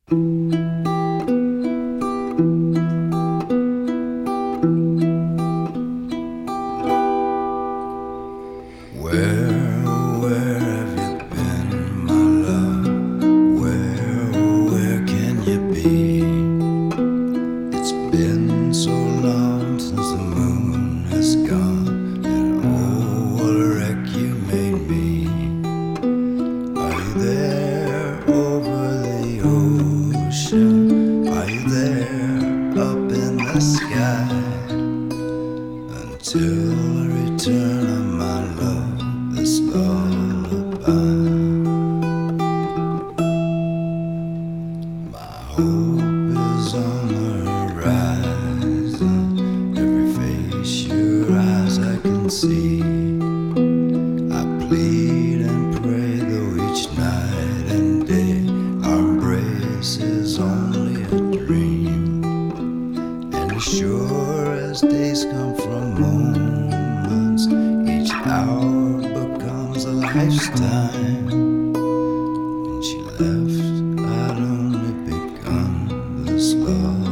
Where have you been, my love? Where can you be? It's been so long since the moon has gone, and oh, what a wreck you made me. Are you there over the ocean? Are you there up in the sky? Until the return of my love, this lullaby. My hope is on the horizon. Every face, your eyes I can see. I plead and pray, though each night and day our embrace is only a dream. And as sure as days come from moments, each hour becomes a lifetime. When she left, I'd only begun this love.